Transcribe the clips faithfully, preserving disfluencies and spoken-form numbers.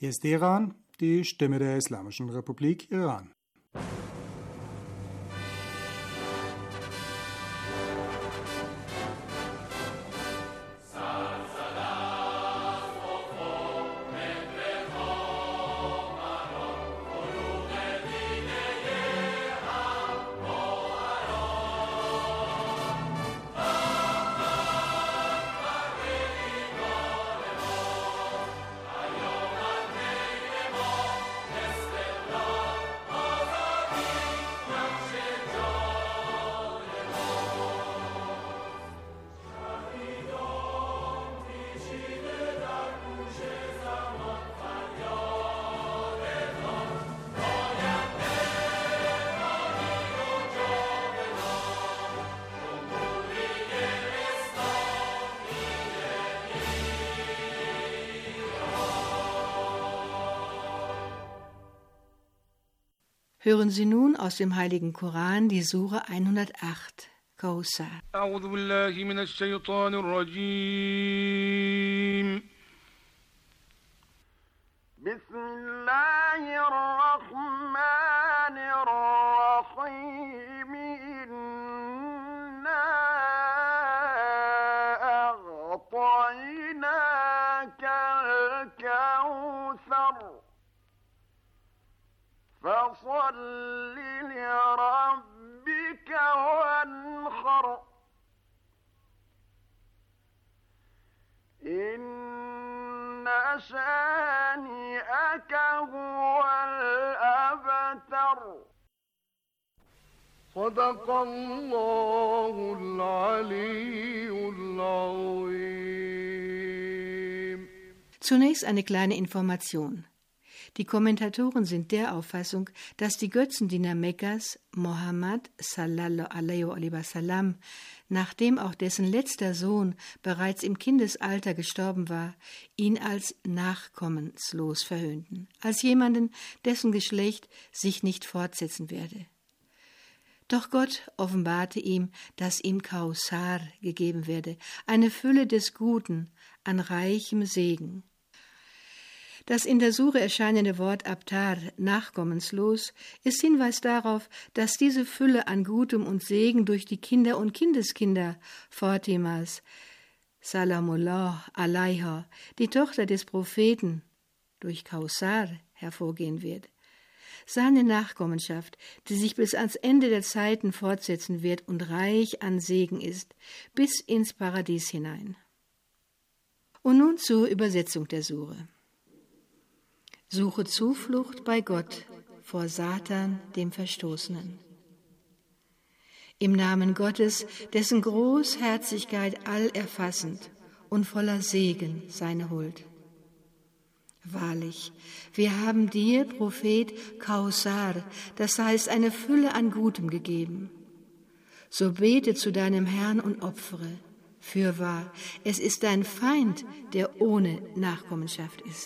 Hier ist Teheran, die Stimme der Islamischen Republik Iran. Hören Sie nun aus dem Heiligen Koran die Sure hundertacht, Kauthar. أعوذ بالله من الشيطان الرجيم. بسم الله الرحمن الرحيم. إنا أعطيناك الكوثر فصل لربك وانحر إن شانئك هو الأبتر. صدق الله العلي العظيم. Zunächst eine kleine Information. Die Kommentatoren sind der Auffassung, dass die Götzendiener Mekkas, Mohammed sallallahu alaihi wasallam, nachdem auch dessen letzter Sohn bereits im Kindesalter gestorben war, ihn als nachkommenslos verhöhnten, als jemanden, dessen Geschlecht sich nicht fortsetzen werde. Doch Gott offenbarte ihm, dass ihm Kauthar gegeben werde, eine Fülle des Guten an reichem Segen. Das in der Sure erscheinende Wort Abtar, nachkommenslos, ist Hinweis darauf, dass diese Fülle an Gutem und Segen durch die Kinder und Kindeskinder Fatimas, Salamullah alaiha, die Tochter des Propheten, durch Kauthar hervorgehen wird. Seine Nachkommenschaft, die sich bis ans Ende der Zeiten fortsetzen wird und reich an Segen ist, bis ins Paradies hinein. Und nun zur Übersetzung der Sure. Suche Zuflucht bei Gott vor Satan, dem Verstoßenen. Im Namen Gottes, dessen Großherzigkeit allerfassend und voller Segen seine Huld. Wahrlich, wir haben dir, Prophet, Kauthar, das heißt eine Fülle an Gutem gegeben. So bete zu deinem Herrn und opfere. Fürwahr, es ist dein Feind, der ohne Nachkommenschaft ist.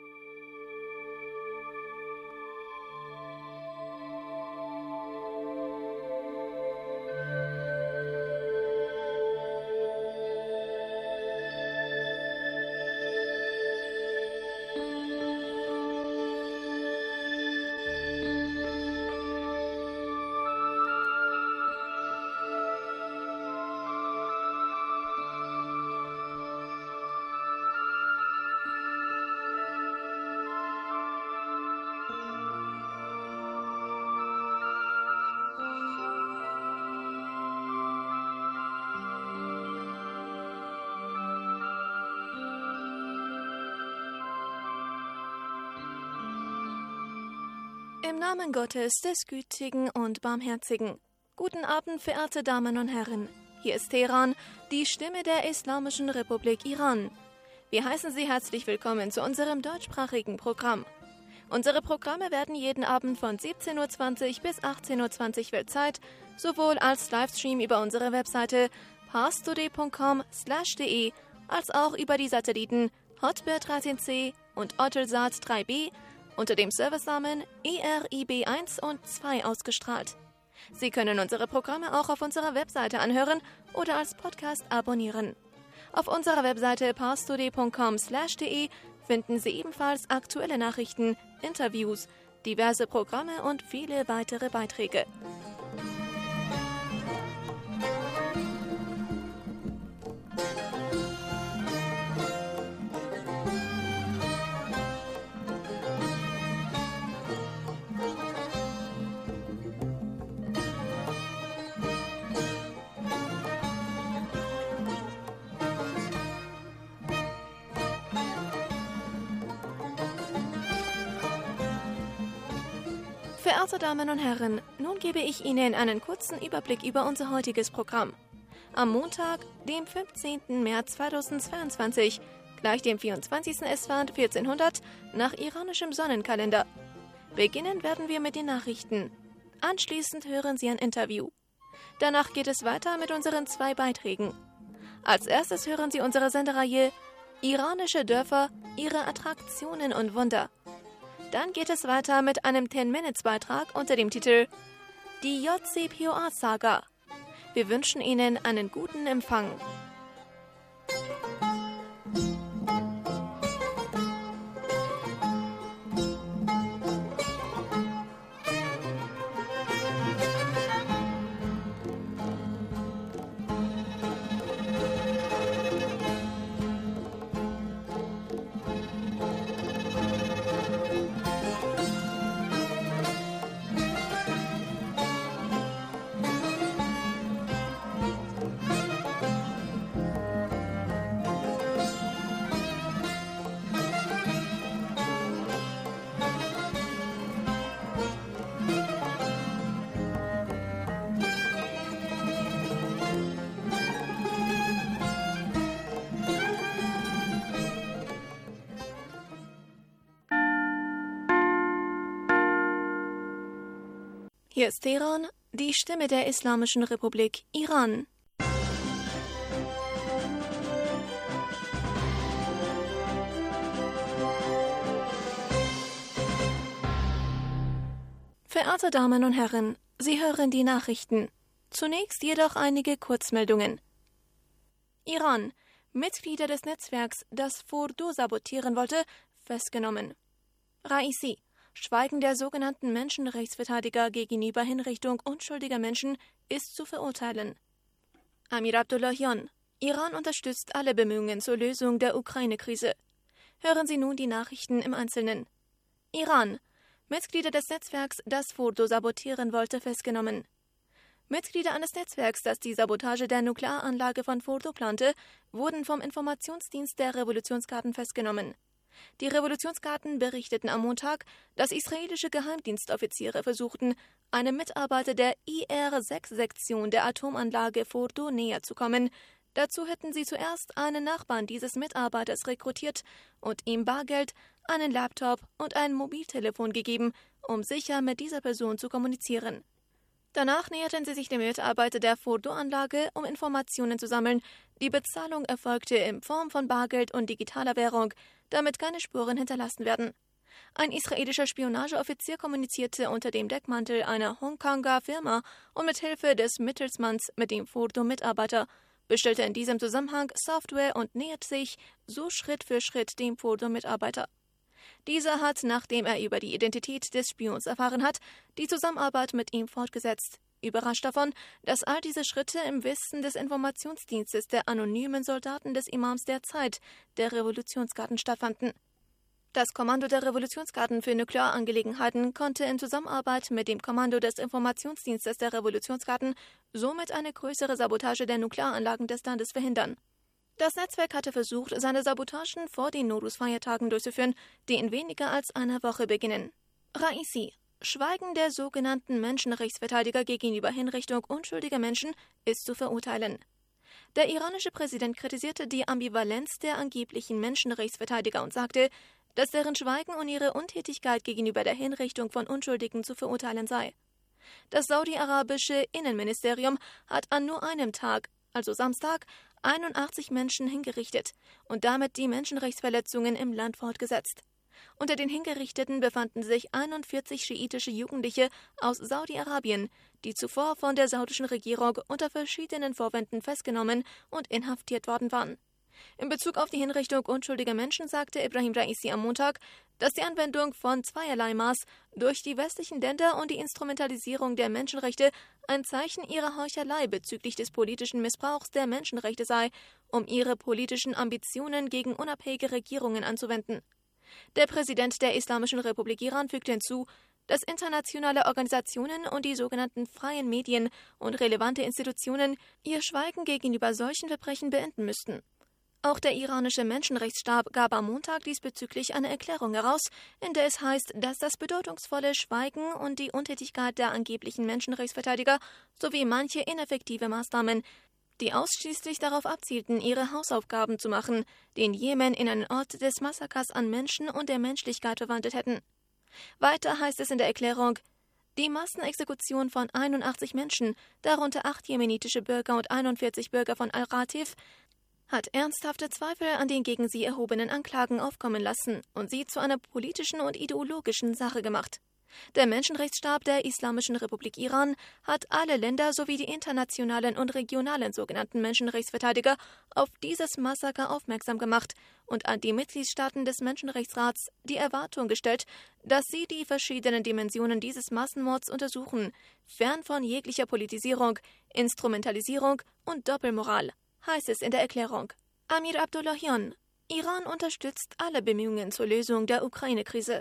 Im Namen Gottes, des Gütigen und Barmherzigen. Guten Abend, verehrte Damen und Herren. Hier ist Teheran, die Stimme der Islamischen Republik Iran. Wir heißen Sie herzlich willkommen zu unserem deutschsprachigen Programm. Unsere Programme werden jeden Abend von siebzehn Uhr zwanzig bis achtzehn Uhr zwanzig Weltzeit sowohl als Livestream über unsere Webseite parstoday punkt com slash de als auch über die Satelliten Hotbird dreizehn C und Eutelsat drei B unter dem Servicenamen E R I B eins und zwei ausgestrahlt. Sie können unsere Programme auch auf unserer Webseite anhören oder als Podcast abonnieren. Auf unserer Webseite parstoday punkt com slash de finden Sie ebenfalls aktuelle Nachrichten, Interviews, diverse Programme und viele weitere Beiträge. Verehrte Damen und Herren, nun gebe ich Ihnen einen kurzen Überblick über unser heutiges Programm. Am Montag, dem fünfzehnten März zweitausendzweiundzwanzig, gleich dem vierundzwanzigsten Esfand vierzehnhundert, nach iranischem Sonnenkalender. Beginnen werden wir mit den Nachrichten. Anschließend hören Sie ein Interview. Danach geht es weiter mit unseren zwei Beiträgen. Als erstes hören Sie unsere Sendereihe Iranische Dörfer, ihre Attraktionen und Wunder. Dann geht es weiter mit einem zehn-Minutes-Beitrag unter dem Titel Die J C P O A-Saga. Wir wünschen Ihnen einen guten Empfang. Hier ist Teheran, die Stimme der Islamischen Republik Iran. Verehrte Damen und Herren, Sie hören die Nachrichten. Zunächst jedoch einige Kurzmeldungen. Iran. Mitglieder des Netzwerks, das Fordo sabotieren wollte, festgenommen. Raisi. Schweigen der sogenannten Menschenrechtsverteidiger gegenüber Hinrichtung unschuldiger Menschen ist zu verurteilen. Amir Abdullahian. Iran unterstützt alle Bemühungen zur Lösung der Ukraine-Krise. Hören Sie nun die Nachrichten im Einzelnen. Iran. Mitglieder des Netzwerks, das Fordo sabotieren wollte, festgenommen. Mitglieder eines Netzwerks, das die Sabotage der Nuklearanlage von Fordo plante, wurden vom Informationsdienst der Revolutionsgarden festgenommen. Die Revolutionsgarden berichteten am Montag, dass israelische Geheimdienstoffiziere versuchten, einem Mitarbeiter der I R sechs Sektion der Atomanlage Fordo näher zu kommen. Dazu hätten sie zuerst einen Nachbarn dieses Mitarbeiters rekrutiert und ihm Bargeld, einen Laptop und ein Mobiltelefon gegeben, um sicher mit dieser Person zu kommunizieren. Danach näherten sie sich dem Mitarbeiter der Fordo-Anlage, um Informationen zu sammeln. Die Bezahlung erfolgte in Form von Bargeld und digitaler Währung, damit keine Spuren hinterlassen werden. Ein israelischer Spionageoffizier kommunizierte unter dem Deckmantel einer Hongkonger Firma und mit Hilfe des Mittelsmanns mit dem Fordo-Mitarbeiter, bestellte in diesem Zusammenhang Software und nähert sich so Schritt für Schritt dem Fordo-Mitarbeiter. Dieser hat, nachdem er über die Identität des Spions erfahren hat, die Zusammenarbeit mit ihm fortgesetzt. Überrascht davon, dass all diese Schritte im Wissen des Informationsdienstes der anonymen Soldaten des Imams der Zeit, der Revolutionsgarden, stattfanden. Das Kommando der Revolutionsgarden für Nuklearangelegenheiten konnte in Zusammenarbeit mit dem Kommando des Informationsdienstes der Revolutionsgarden somit eine größere Sabotage der Nuklearanlagen des Landes verhindern. Das Netzwerk hatte versucht, seine Sabotagen vor den Nowruz-Feiertagen durchzuführen, die in weniger als einer Woche beginnen. Raisi. Schweigen der sogenannten Menschenrechtsverteidiger gegenüber Hinrichtung unschuldiger Menschen ist zu verurteilen. Der iranische Präsident kritisierte die Ambivalenz der angeblichen Menschenrechtsverteidiger und sagte, dass deren Schweigen und ihre Untätigkeit gegenüber der Hinrichtung von Unschuldigen zu verurteilen sei. Das saudi-arabische Innenministerium hat an nur einem Tag, also Samstag, einundachtzig Menschen hingerichtet und damit die Menschenrechtsverletzungen im Land fortgesetzt. Unter den Hingerichteten befanden sich einundvierzig schiitische Jugendliche aus Saudi-Arabien, die zuvor von der saudischen Regierung unter verschiedenen Vorwänden festgenommen und inhaftiert worden waren. In Bezug auf die Hinrichtung unschuldiger Menschen sagte Ibrahim Raisi am Montag, dass die Anwendung von zweierlei Maß durch die westlichen Länder und die Instrumentalisierung der Menschenrechte ein Zeichen ihrer Heuchelei bezüglich des politischen Missbrauchs der Menschenrechte sei, um ihre politischen Ambitionen gegen unabhängige Regierungen anzuwenden. Der Präsident der Islamischen Republik Iran fügte hinzu, dass internationale Organisationen und die sogenannten freien Medien und relevante Institutionen ihr Schweigen gegenüber solchen Verbrechen beenden müssten. Auch der iranische Menschenrechtsstab gab am Montag diesbezüglich eine Erklärung heraus, in der es heißt, dass das bedeutungsvolle Schweigen und die Untätigkeit der angeblichen Menschenrechtsverteidiger sowie manche ineffektive Maßnahmen, die ausschließlich darauf abzielten, ihre Hausaufgaben zu machen, den Jemen in einen Ort des Massakers an Menschen und der Menschlichkeit verwandelt hätten. Weiter heißt es in der Erklärung, die Massenexekution von einundachtzig Menschen, darunter acht jemenitische Bürger und einundvierzig Bürger von Al-Ratif, hat ernsthafte Zweifel an den gegen sie erhobenen Anklagen aufkommen lassen und sie zu einer politischen und ideologischen Sache gemacht. Der Menschenrechtsstab der Islamischen Republik Iran hat alle Länder sowie die internationalen und regionalen sogenannten Menschenrechtsverteidiger auf dieses Massaker aufmerksam gemacht und an die Mitgliedstaaten des Menschenrechtsrats die Erwartung gestellt, dass sie die verschiedenen Dimensionen dieses Massenmords untersuchen, fern von jeglicher Politisierung, Instrumentalisierung und Doppelmoral, heißt es in der Erklärung. Amir Abdullahian: Iran unterstützt alle Bemühungen zur Lösung der Ukraine-Krise.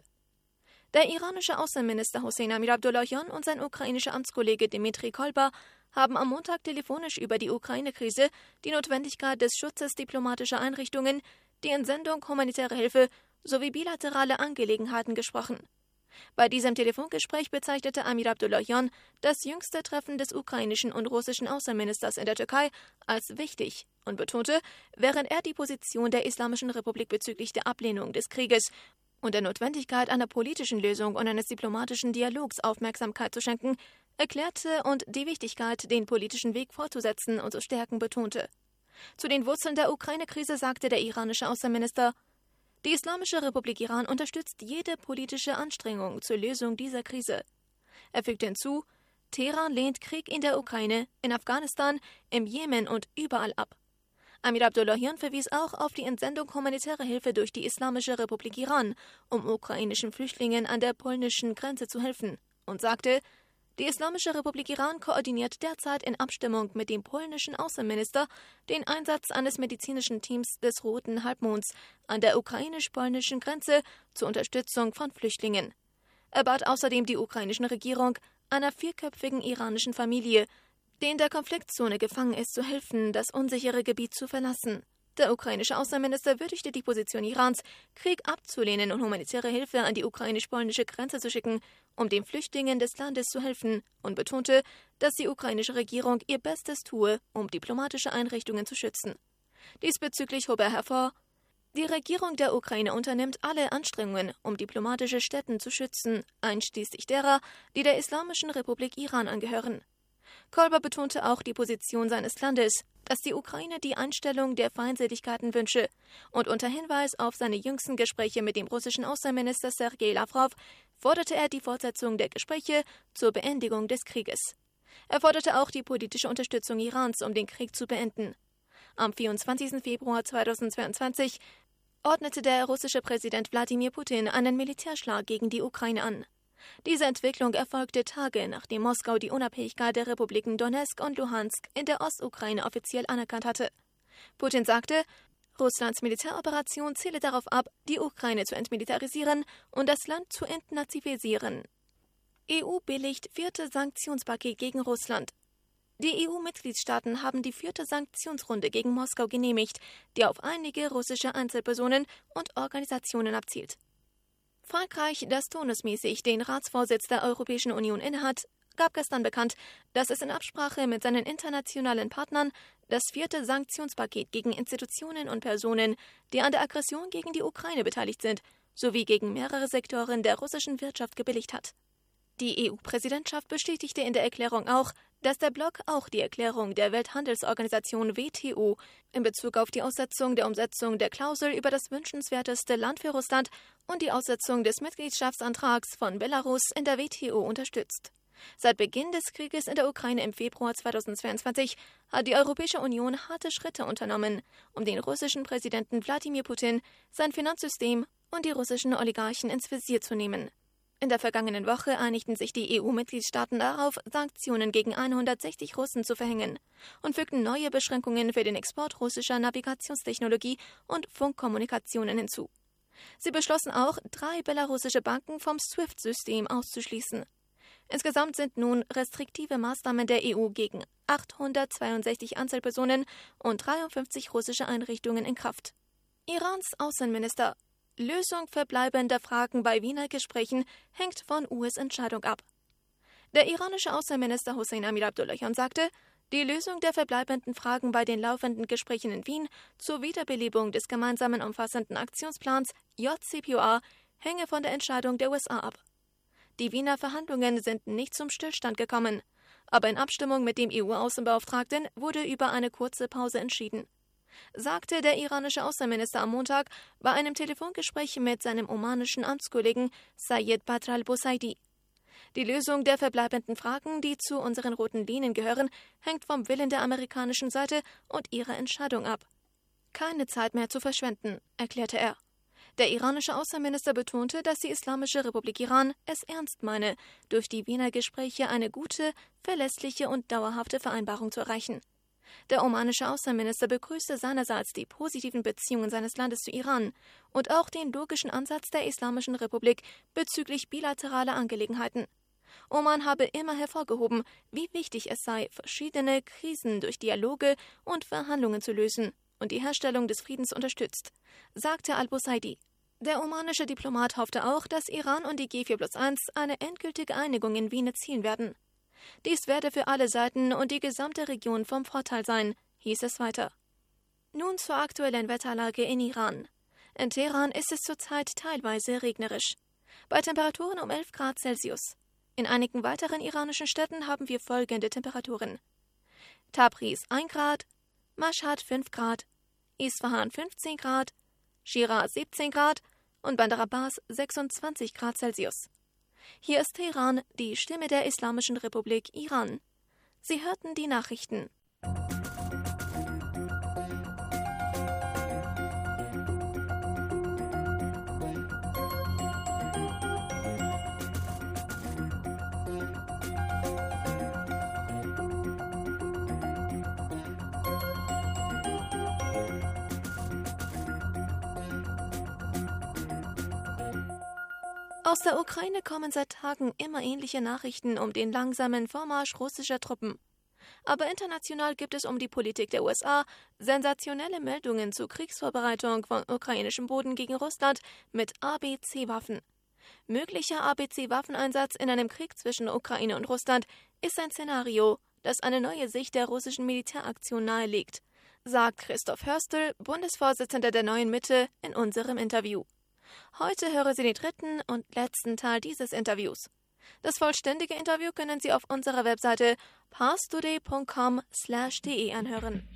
Der iranische Außenminister Hossein Amir Abdullahian und sein ukrainischer Amtskollege Dmitri Kulba haben am Montag telefonisch über die Ukraine-Krise, die Notwendigkeit des Schutzes diplomatischer Einrichtungen, die Entsendung humanitärer Hilfe sowie bilaterale Angelegenheiten gesprochen. Bei diesem Telefongespräch bezeichnete Amir Abdullahian das jüngste Treffen des ukrainischen und russischen Außenministers in der Türkei als wichtig und betonte, während er die Position der Islamischen Republik bezüglich der Ablehnung des Krieges und der Notwendigkeit einer politischen Lösung und eines diplomatischen Dialogs Aufmerksamkeit zu schenken, erklärte und die Wichtigkeit, den politischen Weg fortzusetzen und zu stärken, betonte. Zu den Wurzeln der Ukraine-Krise sagte der iranische Außenminister: Die Islamische Republik Iran unterstützt jede politische Anstrengung zur Lösung dieser Krise. Er fügte hinzu, Teheran lehnt Krieg in der Ukraine, in Afghanistan, im Jemen und überall ab. Amir Abdullahian verwies auch auf die Entsendung humanitärer Hilfe durch die Islamische Republik Iran, um ukrainischen Flüchtlingen an der polnischen Grenze zu helfen, und sagte, die Islamische Republik Iran koordiniert derzeit in Abstimmung mit dem polnischen Außenminister den Einsatz eines medizinischen Teams des Roten Halbmonds an der ukrainisch-polnischen Grenze zur Unterstützung von Flüchtlingen. Er bat außerdem die ukrainische Regierung, einer vierköpfigen iranischen Familie, die in der Konfliktzone gefangen ist, zu helfen, das unsichere Gebiet zu verlassen. Der ukrainische Außenminister würdigte die Position Irans, Krieg abzulehnen und humanitäre Hilfe an die ukrainisch-polnische Grenze zu schicken, um den Flüchtlingen des Landes zu helfen, und betonte, dass die ukrainische Regierung ihr Bestes tue, um diplomatische Einrichtungen zu schützen. Diesbezüglich hob er hervor, die Regierung der Ukraine unternimmt alle Anstrengungen, um diplomatische Stätten zu schützen, einschließlich derer, die der Islamischen Republik Iran angehören. Kulba betonte auch die Position seines Landes, dass die Ukraine die Einstellung der Feindseligkeiten wünsche, und unter Hinweis auf seine jüngsten Gespräche mit dem russischen Außenminister Sergei Lavrov forderte er die Fortsetzung der Gespräche zur Beendigung des Krieges. Er forderte auch die politische Unterstützung Irans, um den Krieg zu beenden. Am vierundzwanzigsten Februar zweitausendzweiundzwanzig ordnete der russische Präsident Wladimir Putin einen Militärschlag gegen die Ukraine an. Diese Entwicklung erfolgte Tage, nachdem Moskau die Unabhängigkeit der Republiken Donezk und Luhansk in der Ostukraine offiziell anerkannt hatte. Putin sagte, Russlands Militäroperation ziele darauf ab, die Ukraine zu entmilitarisieren und das Land zu entnazifisieren. E U billigt vierte Sanktionspaket gegen Russland. Die E U-Mitgliedstaaten haben die vierte Sanktionsrunde gegen Moskau genehmigt, die auf einige russische Einzelpersonen und Organisationen abzielt. Frankreich, das turnusmäßig den Ratsvorsitz der Europäischen Union innehat, gab gestern bekannt, dass es in Absprache mit seinen internationalen Partnern das vierte Sanktionspaket gegen Institutionen und Personen, die an der Aggression gegen die Ukraine beteiligt sind, sowie gegen mehrere Sektoren der russischen Wirtschaft gebilligt hat. Die E U-Präsidentschaft bestätigte in der Erklärung auch, dass der Block auch die Erklärung der Welthandelsorganisation W T O in Bezug auf die Aussetzung der Umsetzung der Klausel über das wünschenswerteste Land für Russland und die Aussetzung des Mitgliedschaftsantrags von Belarus in der W T O unterstützt. Seit Beginn des Krieges in der Ukraine im Februar zweitausendzweiundzwanzig hat die Europäische Union harte Schritte unternommen, um den russischen Präsidenten Wladimir Putin, sein Finanzsystem und die russischen Oligarchen ins Visier zu nehmen. In der vergangenen Woche einigten sich die E U-Mitgliedstaaten darauf, Sanktionen gegen hundertsechzig Russen zu verhängen und fügten neue Beschränkungen für den Export russischer Navigationstechnologie und Funkkommunikationen hinzu. Sie beschlossen auch, drei belarussische Banken vom SWIFT-System auszuschließen. Insgesamt sind nun restriktive Maßnahmen der E U gegen achthundertzweiundsechzig Einzelpersonen und dreiundfünfzig russische Einrichtungen in Kraft. Irans Außenminister: Lösung verbleibender Fragen bei Wiener Gesprächen hängt von U S-Entscheidung ab. Der iranische Außenminister Hossein Amir-Abdollahian sagte, die Lösung der verbleibenden Fragen bei den laufenden Gesprächen in Wien zur Wiederbelebung des gemeinsamen umfassenden Aktionsplans J C P O A hänge von der Entscheidung der U S A ab. Die Wiener Verhandlungen sind nicht zum Stillstand gekommen, aber in Abstimmung mit dem E U-Außenbeauftragten wurde über eine kurze Pause entschieden, sagte der iranische Außenminister am Montag bei einem Telefongespräch mit seinem omanischen Amtskollegen Sayed Badr al-Busaidi. Die Lösung der verbleibenden Fragen, die zu unseren roten Linien gehören, hängt vom Willen der amerikanischen Seite und ihrer Entscheidung ab. Keine Zeit mehr zu verschwenden, erklärte er. Der iranische Außenminister betonte, dass die Islamische Republik Iran es ernst meine, durch die Wiener Gespräche eine gute, verlässliche und dauerhafte Vereinbarung zu erreichen. Der omanische Außenminister begrüßte seinerseits die positiven Beziehungen seines Landes zu Iran und auch den logischen Ansatz der Islamischen Republik bezüglich bilateraler Angelegenheiten. Oman habe immer hervorgehoben, wie wichtig es sei, verschiedene Krisen durch Dialoge und Verhandlungen zu lösen und die Herstellung des Friedens unterstützt, sagte al-Busaidi. Der omanische Diplomat hoffte auch, dass Iran und die G vier plus eins eine endgültige Einigung in Wien erzielen werden. Dies werde für alle Seiten und die gesamte Region vom Vorteil sein, hieß es weiter. Nun zur aktuellen Wetterlage in Iran. In Teheran ist es zurzeit teilweise regnerisch, bei Temperaturen um elf Grad Celsius. In einigen weiteren iranischen Städten haben wir folgende Temperaturen: Tabriz ein Grad, Mashhad fünf Grad, Isfahan fünfzehn Grad, Shiraz siebzehn Grad und Bandar Abbas sechsundzwanzig Grad Celsius. Hier ist Teheran, die Stimme der Islamischen Republik Iran. Sie hörten die Nachrichten. Aus der Ukraine kommen seit Tagen immer ähnliche Nachrichten um den langsamen Vormarsch russischer Truppen. Aber international gibt es um die Politik der U S A sensationelle Meldungen zur Kriegsvorbereitung von ukrainischem Boden gegen Russland mit A B C-Waffen. Möglicher A B C-Waffeneinsatz in einem Krieg zwischen Ukraine und Russland ist ein Szenario, das eine neue Sicht der russischen Militäraktion nahelegt, sagt Christoph Hörstel, Bundesvorsitzender der Neuen Mitte, in unserem Interview. Heute hören Sie den dritten und letzten Teil dieses Interviews. Das vollständige Interview können Sie auf unserer Webseite parstoday punkt com slash de anhören.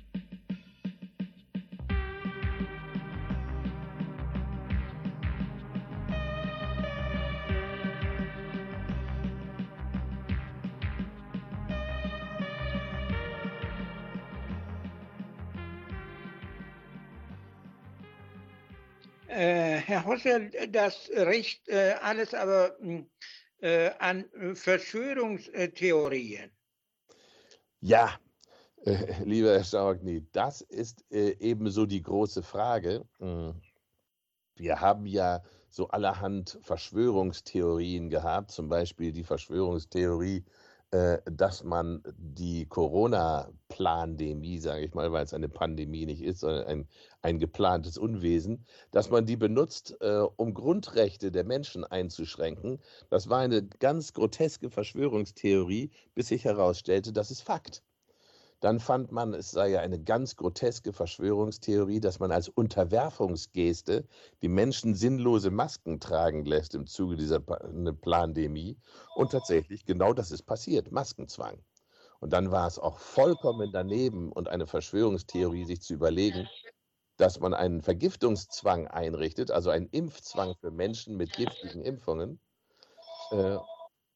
Äh, Herr Hossel, das riecht äh, alles aber äh, an Verschwörungstheorien. Ja, äh, lieber Herr Stauagny, das ist äh, ebenso die große Frage. Wir haben ja so allerhand Verschwörungstheorien gehabt, zum Beispiel die Verschwörungstheorie, äh, dass man die Corona-Plandemie, sage ich mal, weil es eine Pandemie nicht ist, sondern ein, ein geplantes Unwesen, dass man die benutzt, äh, um Grundrechte der Menschen einzuschränken. Das war eine ganz groteske Verschwörungstheorie, bis sich herausstellte, das ist Fakt. Dann fand man, es sei ja eine ganz groteske Verschwörungstheorie, dass man als Unterwerfungsgeste die Menschen sinnlose Masken tragen lässt im Zuge dieser Plandemie. Und tatsächlich, genau das ist passiert, Maskenzwang. Und dann war es auch vollkommen daneben und eine Verschwörungstheorie, sich zu überlegen, dass man einen Vergiftungszwang einrichtet, also einen Impfzwang für Menschen mit giftigen Impfungen. Äh,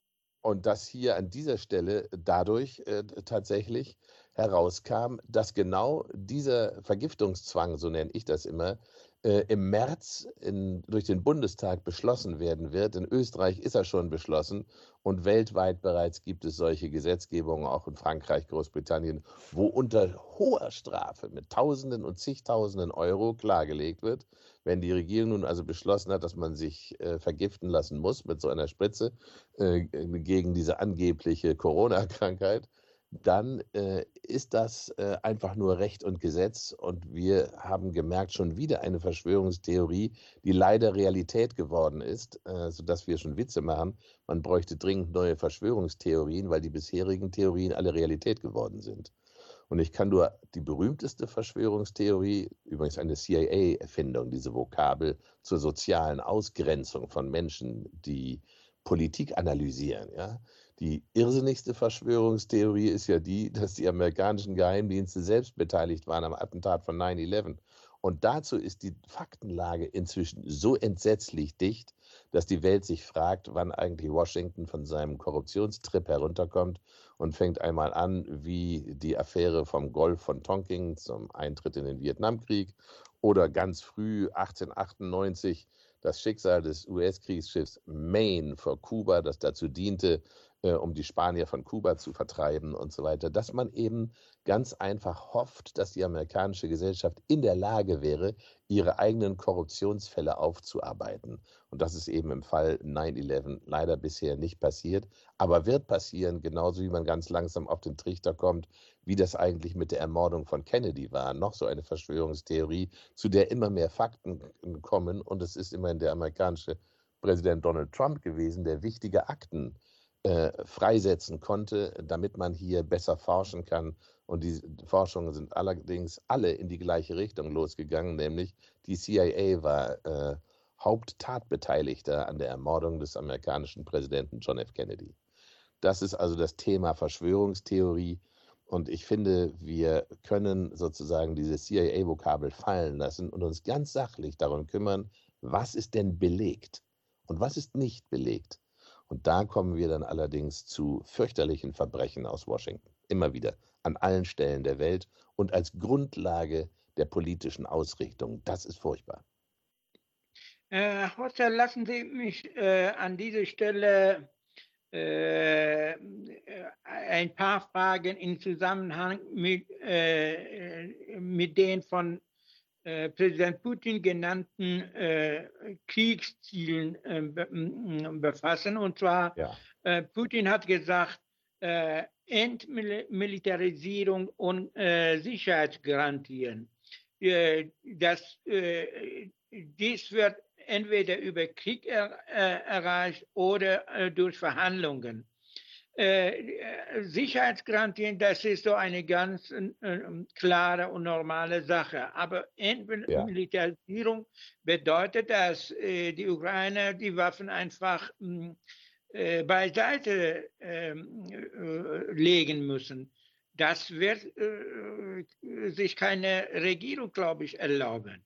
und dass hier an dieser Stelle dadurch äh, tatsächlich herauskam, dass genau dieser Vergiftungszwang, so nenne ich das immer, äh, im März in, durch den Bundestag beschlossen werden wird. In Österreich ist er schon beschlossen und weltweit bereits gibt es solche Gesetzgebungen, auch in Frankreich, Großbritannien, wo unter hoher Strafe mit Tausenden und zigtausenden Euro klargelegt wird, wenn die Regierung nun also beschlossen hat, dass man sich äh, vergiften lassen muss mit so einer Spritze äh, gegen diese angebliche Corona-Krankheit, dann äh, ist das äh, einfach nur Recht und Gesetz. Und wir haben gemerkt, schon wieder eine Verschwörungstheorie, die leider Realität geworden ist, äh, sodass wir schon Witze machen. Man bräuchte dringend neue Verschwörungstheorien, weil die bisherigen Theorien alle Realität geworden sind. Und ich kann nur die berühmteste Verschwörungstheorie, übrigens eine C I A-Erfindung, diese Vokabel zur sozialen Ausgrenzung von Menschen, die Politik analysieren, ja. Die irrsinnigste Verschwörungstheorie ist ja die, dass die amerikanischen Geheimdienste selbst beteiligt waren am Attentat von nine eleven. Und dazu ist die Faktenlage inzwischen so entsetzlich dicht, dass die Welt sich fragt, wann eigentlich Washington von seinem Korruptionstrip herunterkommt und fängt einmal an, wie die Affäre vom Golf von Tonkin zum Eintritt in den Vietnamkrieg oder ganz früh achtzehnhundertachtundneunzig das Schicksal des U S-Kriegsschiffs Maine vor Kuba, das dazu diente, äh, um die Spanier von Kuba zu vertreiben und so weiter, dass man eben ganz einfach hofft, dass die amerikanische Gesellschaft in der Lage wäre, ihre eigenen Korruptionsfälle aufzuarbeiten. Und das ist eben im Fall nine eleven leider bisher nicht passiert, aber wird passieren, genauso wie man ganz langsam auf den Trichter kommt, wie das eigentlich mit der Ermordung von Kennedy war. Noch so eine Verschwörungstheorie, zu der immer mehr Fakten kommen. Und es ist immerhin der amerikanische Präsident Donald Trump gewesen, der wichtige Akten äh, freisetzen konnte, damit man hier besser forschen kann. Und die Forschungen sind allerdings alle in die gleiche Richtung losgegangen, nämlich die C I A war äh, Haupttatbeteiligter an der Ermordung des amerikanischen Präsidenten John F. Kennedy. Das ist also das Thema Verschwörungstheorie. Und ich finde, wir können sozusagen diese C I A-Vokabel fallen lassen und uns ganz sachlich darum kümmern, was ist denn belegt und was ist nicht belegt. Und da kommen wir dann allerdings zu fürchterlichen Verbrechen aus Washington. Immer wieder, an allen Stellen der Welt und als Grundlage der politischen Ausrichtung. Das ist furchtbar. Äh, Horst, lassen Sie mich äh, an dieser Stelle äh, ein paar Fragen im Zusammenhang mit, äh, mit den von äh, Präsident Putin genannten äh, Kriegszielen äh, be befassen. Und zwar, ja. äh, Putin hat gesagt, äh, Entmilitarisierung und äh, Sicherheitsgarantien. Äh, das, äh, dies wird entweder über Krieg er, äh, erreicht oder äh, durch Verhandlungen. Äh, Sicherheitsgarantien, das ist so eine ganz äh, klare und normale Sache. Aber Entmilitarisierung ja. bedeutet, dass äh, die Ukrainer die Waffen einfach mh, äh, beiseite äh, äh, legen müssen. Das wird äh, sich keine Regierung, glaube ich, erlauben.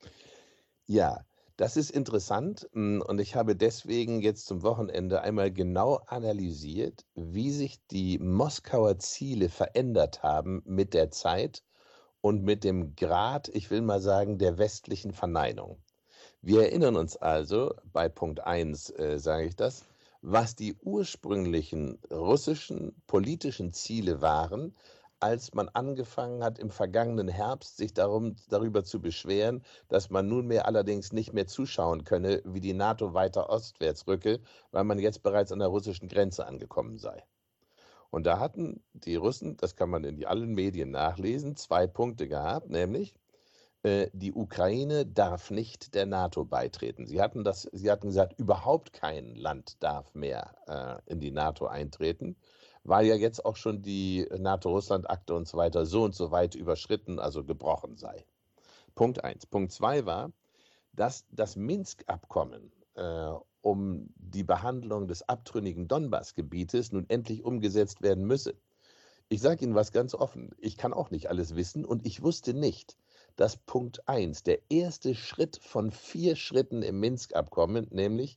Ja. Das ist interessant und ich habe deswegen jetzt zum Wochenende einmal genau analysiert, wie sich die Moskauer Ziele verändert haben mit der Zeit und mit dem Grad, ich will mal sagen, der westlichen Verneinung. Wir erinnern uns also, bei Punkt eins äh, sage ich das, was die ursprünglichen russischen politischen Ziele waren, als man angefangen hat, im vergangenen Herbst sich darum, darüber zu beschweren, dass man nunmehr allerdings nicht mehr zuschauen könne, wie die NATO weiter ostwärts rücke, weil man jetzt bereits an der russischen Grenze angekommen sei. Und da hatten die Russen, das kann man in allen Medien nachlesen, zwei Punkte gehabt, nämlich äh, die Ukraine darf nicht der NATO beitreten. Sie hatten, das, sie hatten gesagt, überhaupt kein Land darf mehr äh, in die NATO eintreten, weil ja jetzt auch schon die NATO-Russland-Akte und so weiter so und so weit überschritten, also gebrochen sei. Punkt eins. Punkt zwei war, dass das Minsk-Abkommen äh, um die Behandlung des abtrünnigen Donbass-Gebietes nun endlich umgesetzt werden müsse. Ich sage Ihnen was ganz offen, ich kann auch nicht alles wissen und ich wusste nicht, dass Punkt eins, der erste Schritt von vier Schritten im Minsk-Abkommen, nämlich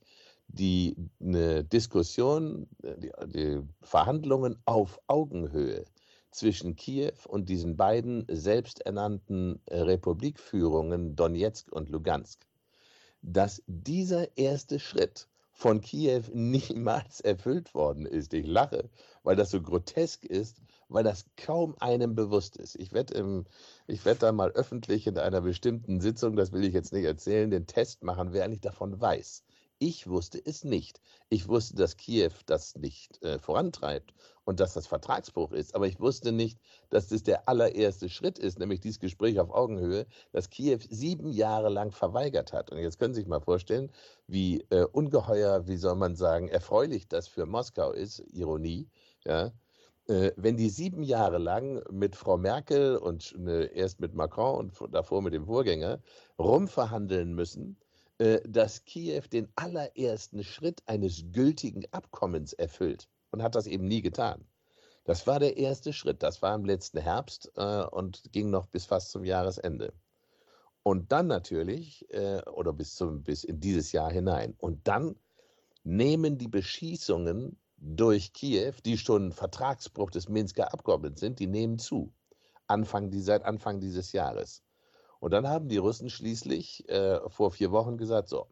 die eine Diskussion, die, die Verhandlungen auf Augenhöhe zwischen Kiew und diesen beiden selbsternannten Republikführungen Donezk und Lugansk, dass dieser erste Schritt von Kiew niemals erfüllt worden ist. Ich lache, weil das so grotesk ist, weil das kaum einem bewusst ist. Ich werde ich werd da mal öffentlich in einer bestimmten Sitzung, das will ich jetzt nicht erzählen, den Test machen, wer eigentlich davon weiß. Ich wusste es nicht. Ich wusste, dass Kiew das nicht äh, vorantreibt und dass das Vertragsbruch ist. Aber ich wusste nicht, dass das der allererste Schritt ist, nämlich dieses Gespräch auf Augenhöhe, das Kiew sieben Jahre lang verweigert hat. Und jetzt können Sie sich mal vorstellen, wie äh, ungeheuer, wie soll man sagen, erfreulich das für Moskau ist, Ironie, ja, äh, wenn die sieben Jahre lang mit Frau Merkel und äh, erst mit Macron und davor mit dem Vorgänger rumverhandeln müssen, dass Kiew den allerersten Schritt eines gültigen Abkommens erfüllt und hat das eben nie getan. Das war der erste Schritt, das war im letzten Herbst äh, und ging noch bis fast zum Jahresende. Und dann natürlich, äh, oder bis, zum, bis in dieses Jahr hinein. Und dann nehmen die Beschießungen durch Kiew, die schon Vertragsbruch des Minsker Abkommens sind, die nehmen zu, Anfang, die, seit Anfang dieses Jahres. Und dann haben die Russen schließlich äh, vor vier Wochen gesagt, so,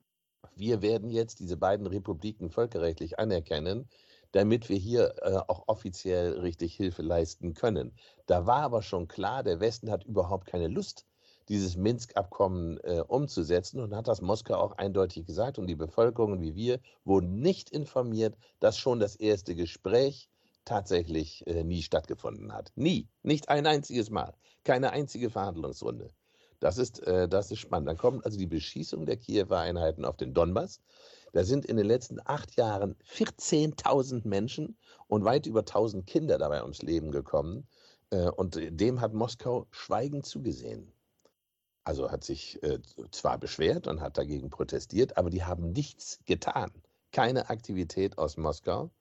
wir werden jetzt diese beiden Republiken völkerrechtlich anerkennen, damit wir hier äh, auch offiziell richtig Hilfe leisten können. Da war aber schon klar, der Westen hat überhaupt keine Lust, dieses Minsk-Abkommen äh, umzusetzen und hat das Moskau auch eindeutig gesagt. Und die Bevölkerung wie wir wurden nicht informiert, dass schon das erste Gespräch tatsächlich äh, nie stattgefunden hat. Nie. Nicht ein einziges Mal. Keine einzige Verhandlungsrunde. Das ist, äh, das ist spannend. Dann kommt also die Beschießung der Kiewer Einheiten auf den Donbass. Da sind in den letzten acht Jahren vierzehntausend Menschen und weit über tausend Kinder dabei ums Leben gekommen. Äh, und dem hat Moskau schweigend zugesehen. Also hat sich äh, zwar beschwert und hat dagegen protestiert, aber die haben nichts getan. Keine Aktivität aus Moskau.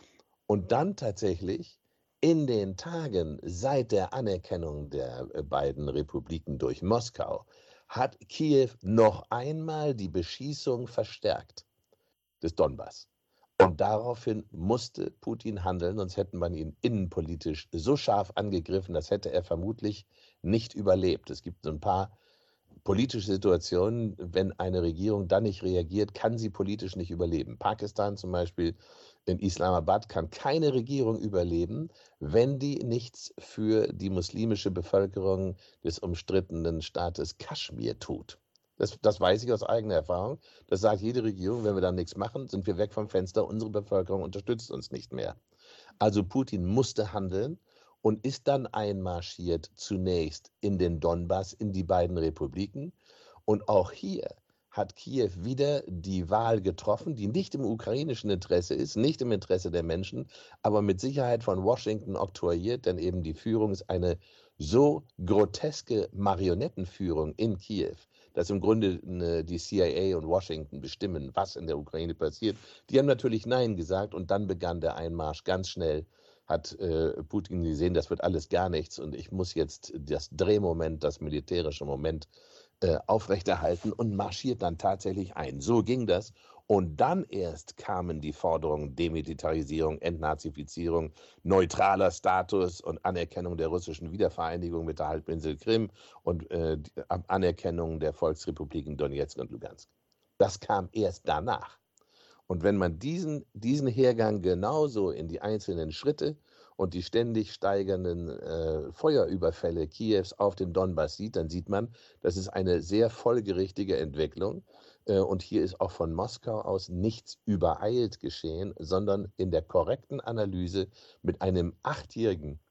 Und dann tatsächlich in den Tagen seit der Anerkennung der beiden Republiken durch Moskau hat Kiew noch einmal die Beschießung verstärkt des Donbass. Und daraufhin musste Putin handeln, sonst hätten wir ihn innenpolitisch so scharf angegriffen, das hätte er vermutlich nicht überlebt. Es gibt so ein paar politische Situationen, wenn eine Regierung dann nicht reagiert, kann sie politisch nicht überleben. Pakistan zum Beispiel in Islamabad kann keine Regierung überleben, wenn die nichts für die muslimische Bevölkerung des umstrittenen Staates Kaschmir tut. Das, das weiß ich aus eigener Erfahrung. Das sagt jede Regierung, wenn wir dann nichts machen, sind wir weg vom Fenster, unsere Bevölkerung unterstützt uns nicht mehr. Also Putin musste handeln und ist dann einmarschiert zunächst in den Donbass, in die beiden Republiken. Und auch hier hat Kiew wieder die Wahl getroffen, die nicht im ukrainischen Interesse ist, nicht im Interesse der Menschen, aber mit Sicherheit von Washington oktroyiert, denn eben die Führung ist eine so groteske Marionettenführung in Kiew, dass im Grunde die C I A und Washington bestimmen, was in der Ukraine passiert. Die haben natürlich Nein gesagt und dann begann der Einmarsch ganz schnell. Hat äh, Putin gesehen, das wird alles gar nichts und ich muss jetzt das Drehmoment, das militärische Moment äh, aufrechterhalten und marschiert dann tatsächlich ein. So ging das und dann erst kamen die Forderungen Demilitarisierung, Entnazifizierung, neutraler Status und Anerkennung der russischen Wiedervereinigung mit der Halbinsel Krim und äh, die Anerkennung der Volksrepubliken Donezk und Lugansk. Das kam erst danach. Und wenn man diesen, diesen Hergang genauso in die einzelnen Schritte und die ständig steigenden äh, Feuerüberfälle Kiews auf den Donbass sieht, dann sieht man, das ist eine sehr folgerichtige Entwicklung. Äh, und hier ist auch von Moskau aus nichts übereilt geschehen, sondern in der korrekten Analyse mit einem achtjährigen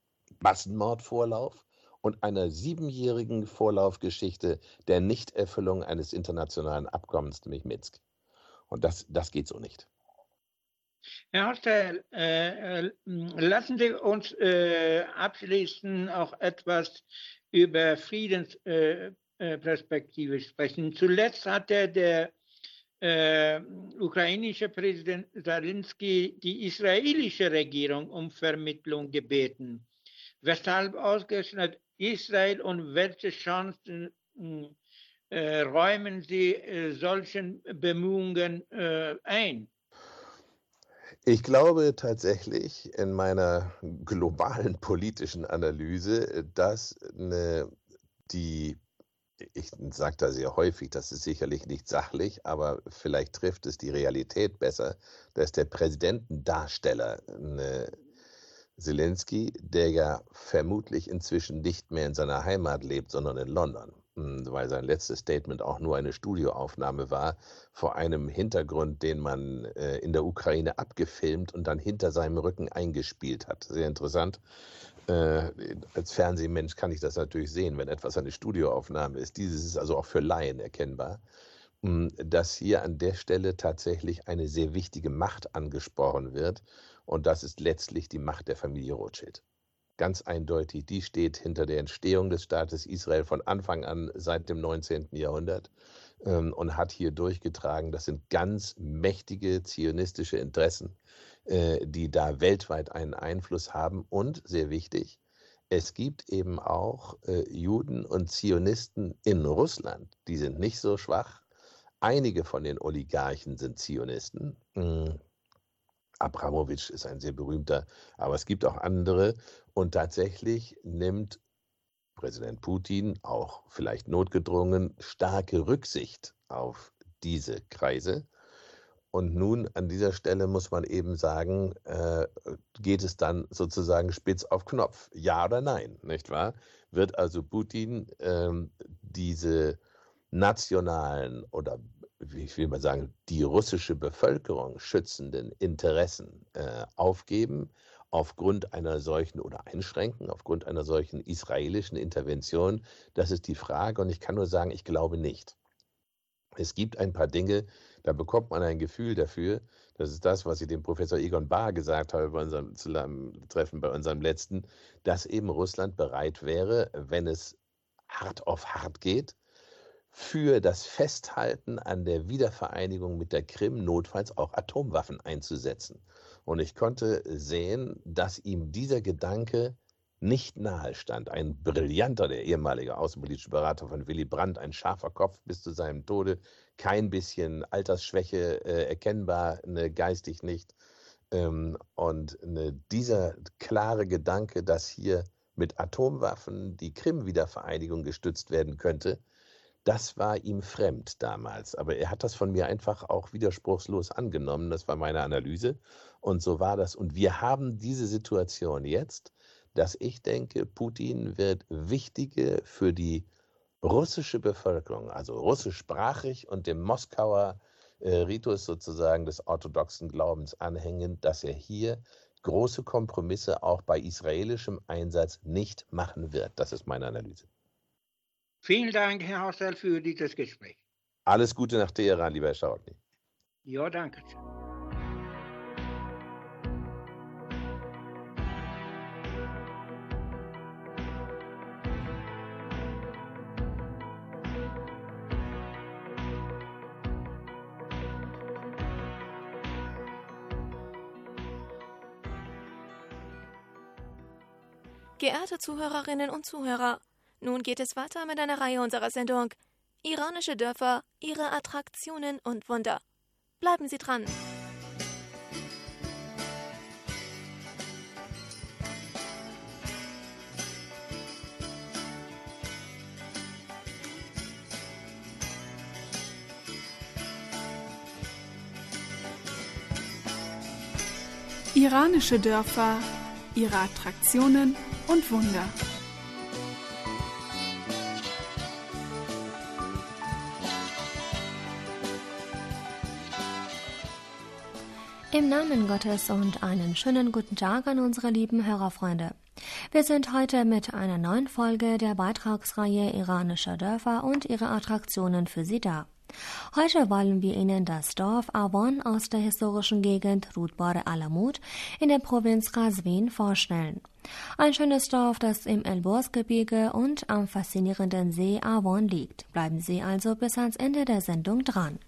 Massenmordvorlauf und einer siebenjährigen Vorlaufgeschichte der Nichterfüllung eines internationalen Abkommens, nämlich Minsk. Und das, das geht so nicht. Herr Hostel, äh, lassen Sie uns äh, abschließend auch etwas über Friedensperspektive äh, sprechen. Zuletzt hatte der äh, ukrainische Präsident Zelensky die israelische Regierung um Vermittlung gebeten. Weshalb ausgerechnet Israel und welche Chancen äh, räumen Sie äh, solchen Bemühungen äh, ein? Ich glaube tatsächlich in meiner globalen politischen Analyse, dass eine, die, ich sage da sehr häufig, das ist sicherlich nicht sachlich, aber vielleicht trifft es die Realität besser, dass der Präsidentendarsteller eine Zelensky, der ja vermutlich inzwischen nicht mehr in seiner Heimat lebt, sondern in London, weil sein letztes Statement auch nur eine Studioaufnahme war, vor einem Hintergrund, den man äh, in der Ukraine abgefilmt und dann hinter seinem Rücken eingespielt hat. Sehr interessant. Äh, als Fernsehmensch kann ich das natürlich sehen, wenn etwas eine Studioaufnahme ist. Dieses ist also auch für Laien erkennbar, mh, dass hier an der Stelle tatsächlich eine sehr wichtige Macht angesprochen wird. Und das ist letztlich die Macht der Familie Rothschild. Ganz eindeutig, die steht hinter der Entstehung des Staates Israel von Anfang an seit dem neunzehnten Jahrhundert ähm, und hat hier durchgetragen, das sind ganz mächtige zionistische Interessen, äh, die da weltweit einen Einfluss haben. Und, sehr wichtig, es gibt eben auch äh, Juden und Zionisten in Russland, die sind nicht so schwach. Einige von den Oligarchen sind Zionisten. Mh, Abramowitsch ist ein sehr berühmter, aber es gibt auch andere. Und tatsächlich nimmt Präsident Putin, auch vielleicht notgedrungen, starke Rücksicht auf diese Kreise. Und nun an dieser Stelle muss man eben sagen, äh, geht es dann sozusagen spitz auf Knopf, ja oder nein, nicht wahr? Wird also Putin ähm, diese nationalen oder wie will man sagen, die russische Bevölkerung schützenden Interessen äh, aufgeben aufgrund einer solchen oder einschränken aufgrund einer solchen israelischen Intervention? Das ist die Frage und ich kann nur sagen, ich glaube nicht. Es gibt ein paar Dinge, da bekommt man ein Gefühl dafür, das ist das, was ich dem Professor Egon Bahr gesagt habe bei unserem Treffen, bei unserem letzten, dass eben Russland bereit wäre, wenn es hart auf hart geht, für das Festhalten an der Wiedervereinigung mit der Krim notfalls auch Atomwaffen einzusetzen. Und ich konnte sehen, dass ihm dieser Gedanke nicht nahe stand. Ein brillanter, der ehemalige außenpolitische Berater von Willy Brandt, ein scharfer Kopf bis zu seinem Tode, kein bisschen Altersschwäche äh, erkennbar, ne, geistig nicht. Ähm, und ne, dieser klare Gedanke, dass hier mit Atomwaffen die Krim-Wiedervereinigung gestützt werden könnte, das war ihm fremd damals, aber er hat das von mir einfach auch widerspruchslos angenommen. Das war meine Analyse und so war das. Und wir haben diese Situation jetzt, dass ich denke, Putin wird wichtige für die russische Bevölkerung, also russischsprachig und dem Moskauer äh, Ritus sozusagen des orthodoxen Glaubens anhängen, dass er hier große Kompromisse auch bei israelischem Einsatz nicht machen wird. Das ist meine Analyse. Vielen Dank, Herr Hausel, für dieses Gespräch. Alles Gute nach Teheran, lieber Herr Scharokny. Ja, danke schön. Geehrte Zuhörerinnen und Zuhörer, nun geht es weiter mit einer Reihe unserer Sendung Iranische Dörfer, ihre Attraktionen und Wunder. Bleiben Sie dran! Iranische Dörfer, ihre Attraktionen und Wunder. Im Namen Gottes und einen schönen guten Tag an unsere lieben Hörerfreunde. Wir sind heute mit einer neuen Folge der Beitragsreihe Iranischer Dörfer und ihre Attraktionen für Sie da. Heute wollen wir Ihnen das Dorf Avon aus der historischen Gegend Rudbar Alamut in der Provinz Qazvin vorstellen. Ein schönes Dorf, das im Elborz-Gebirge und am faszinierenden See Avon liegt. Bleiben Sie also bis ans Ende der Sendung dran.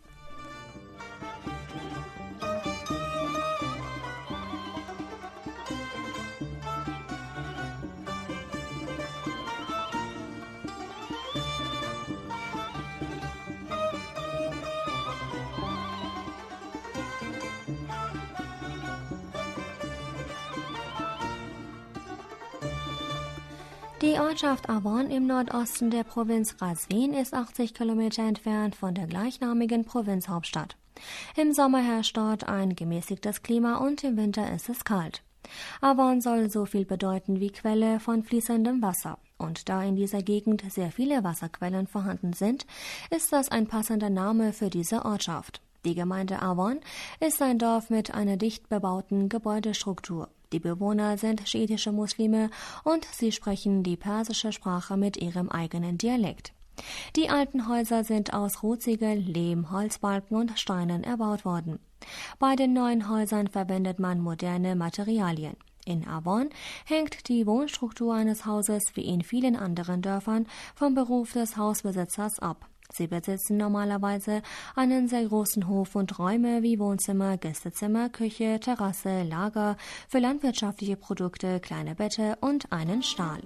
Die Ortschaft Avon im Nordosten der Provinz Qazvin ist achtzig Kilometer entfernt von der gleichnamigen Provinzhauptstadt. Im Sommer herrscht dort ein gemäßigtes Klima und im Winter ist es kalt. Avon soll so viel bedeuten wie Quelle von fließendem Wasser. Und da in dieser Gegend sehr viele Wasserquellen vorhanden sind, ist das ein passender Name für diese Ortschaft. Die Gemeinde Avon ist ein Dorf mit einer dicht bebauten Gebäudestruktur. Die Bewohner sind schiitische Muslime und sie sprechen die persische Sprache mit ihrem eigenen Dialekt. Die alten Häuser sind aus Rohziegel, Lehm, Holzbalken und Steinen erbaut worden. Bei den neuen Häusern verwendet man moderne Materialien. In Avon hängt die Wohnstruktur eines Hauses wie in vielen anderen Dörfern vom Beruf des Hausbesitzers ab. Sie besitzen normalerweise einen sehr großen Hof und Räume wie Wohnzimmer, Gästezimmer, Küche, Terrasse, Lager für landwirtschaftliche Produkte, kleine Bette und einen Stall.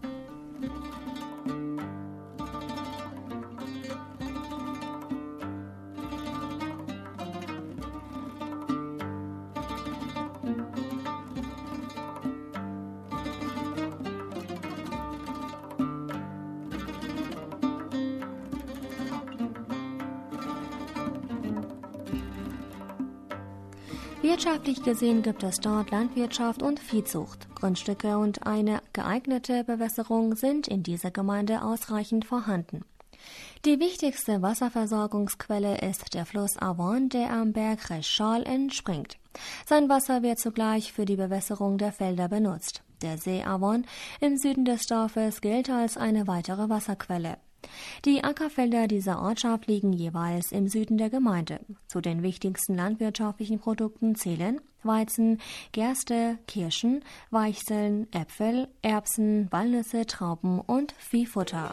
Wirtschaftlich gesehen gibt es dort Landwirtschaft und Viehzucht. Grundstücke und eine geeignete Bewässerung sind in dieser Gemeinde ausreichend vorhanden. Die wichtigste Wasserversorgungsquelle ist der Fluss Avon, der am Berg Reshal entspringt. Sein Wasser wird zugleich für die Bewässerung der Felder benutzt. Der See Avon im Süden des Dorfes gilt als eine weitere Wasserquelle. Die Ackerfelder dieser Ortschaft liegen jeweils im Süden der Gemeinde. Zu den wichtigsten landwirtschaftlichen Produkten zählen Weizen, Gerste, Kirschen, Weichseln, Äpfel, Erbsen, Walnüsse, Trauben und Viehfutter.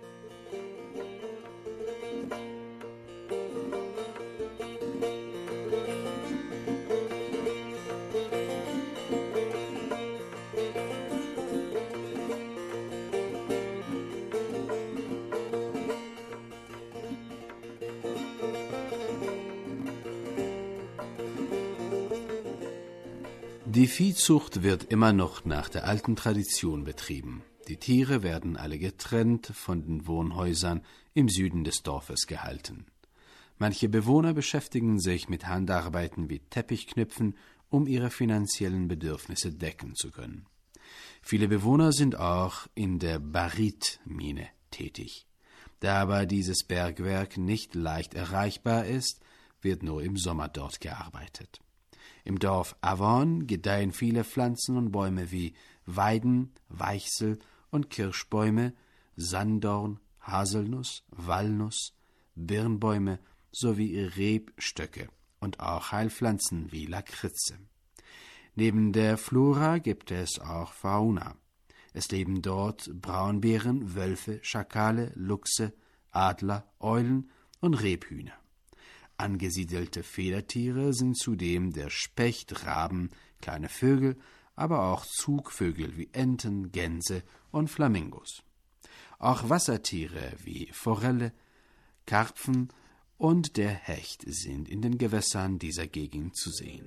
Die Viehzucht wird immer noch nach der alten Tradition betrieben. Die Tiere werden alle getrennt von den Wohnhäusern im Süden des Dorfes gehalten. Manche Bewohner beschäftigen sich mit Handarbeiten wie Teppichknüpfen, um ihre finanziellen Bedürfnisse decken zu können. Viele Bewohner sind auch in der Barit-Mine tätig. Da aber dieses Bergwerk nicht leicht erreichbar ist, wird nur im Sommer dort gearbeitet. Im Dorf Avon gedeihen viele Pflanzen und Bäume wie Weiden, Weichsel und Kirschbäume, Sanddorn, Haselnuss, Walnuss, Birnbäume sowie Rebstöcke und auch Heilpflanzen wie Lakritze. Neben der Flora gibt es auch Fauna. Es leben dort Braunbären, Wölfe, Schakale, Luchse, Adler, Eulen und Rebhühner. Angesiedelte Federtiere sind zudem der Specht, Raben, kleine Vögel, aber auch Zugvögel wie Enten, Gänse und Flamingos. Auch Wassertiere wie Forelle, Karpfen und der Hecht sind in den Gewässern dieser Gegend zu sehen.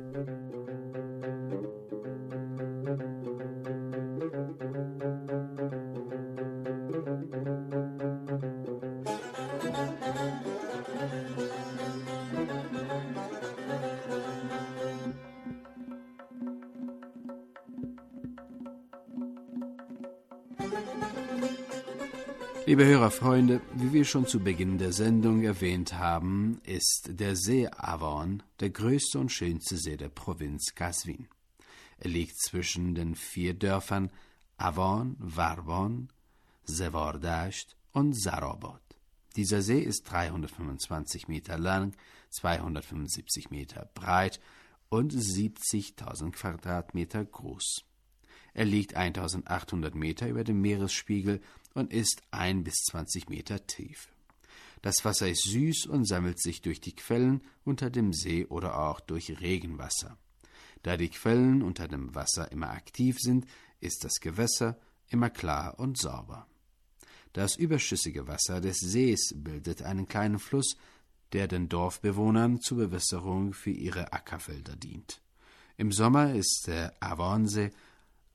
Liebe Hörerfreunde, wie wir schon zu Beginn der Sendung erwähnt haben, ist der See Avon der größte und schönste See der Provinz Qazvin. Er liegt zwischen den vier Dörfern Avon, Varbon, Zevordasht und Zarabad. Dieser See ist dreihundertfünfundzwanzig Meter lang, zweihundertfünfundsiebzig Meter breit und siebzigtausend Quadratmeter groß. Er liegt eintausendachthundert Meter über dem Meeresspiegel und ist ein bis zwanzig Meter tief. Das Wasser ist süß und sammelt sich durch die Quellen unter dem See oder auch durch Regenwasser. Da die Quellen unter dem Wasser immer aktiv sind, ist das Gewässer immer klar und sauber. Das überschüssige Wasser des Sees bildet einen kleinen Fluss, der den Dorfbewohnern zur Bewässerung für ihre Ackerfelder dient. Im Sommer ist der Avonsee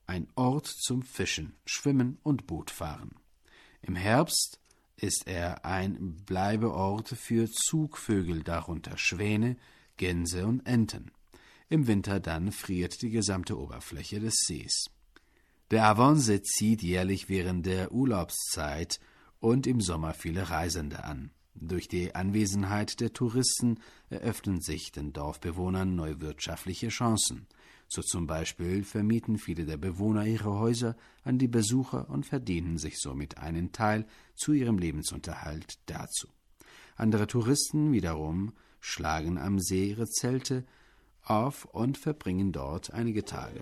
ein Ort zum Fischen, Schwimmen und Bootfahren. Im Herbst ist er ein Bleibeort für Zugvögel, darunter Schwäne, Gänse und Enten. Im Winter dann friert die gesamte Oberfläche des Sees. Der Avon zieht jährlich während der Urlaubszeit und im Sommer viele Reisende an. Durch die Anwesenheit der Touristen eröffnen sich den Dorfbewohnern neue wirtschaftliche Chancen. So zum Beispiel vermieten viele der Bewohner ihre Häuser an die Besucher und verdienen sich somit einen Teil zu ihrem Lebensunterhalt dazu. Andere Touristen wiederum schlagen am See ihre Zelte auf und verbringen dort einige Tage.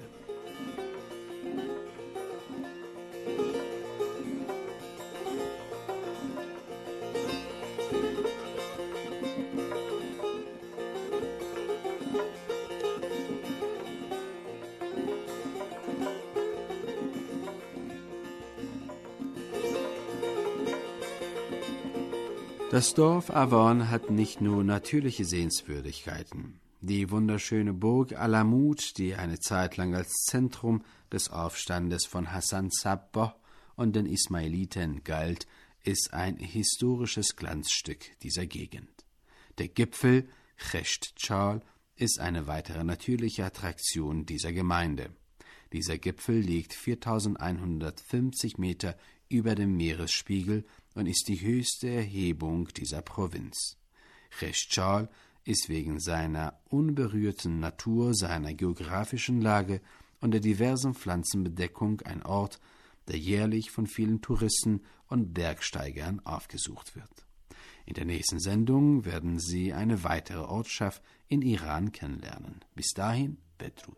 Das Dorf Avon hat nicht nur natürliche Sehenswürdigkeiten. Die wunderschöne Burg Alamut, die eine Zeit lang als Zentrum des Aufstandes von Hassan Sabbah und den Ismailiten galt, ist ein historisches Glanzstück dieser Gegend. Der Gipfel Chesht Chal ist eine weitere natürliche Attraktion dieser Gemeinde. Dieser Gipfel liegt viertausendeinhundertfünfzig Meter über dem Meeresspiegel und ist die höchste Erhebung dieser Provinz. Chesht Chal ist wegen seiner unberührten Natur, seiner geografischen Lage und der diversen Pflanzenbedeckung ein Ort, der jährlich von vielen Touristen und Bergsteigern aufgesucht wird. In der nächsten Sendung werden Sie eine weitere Ortschaft in Iran kennenlernen. Bis dahin, Bedrut.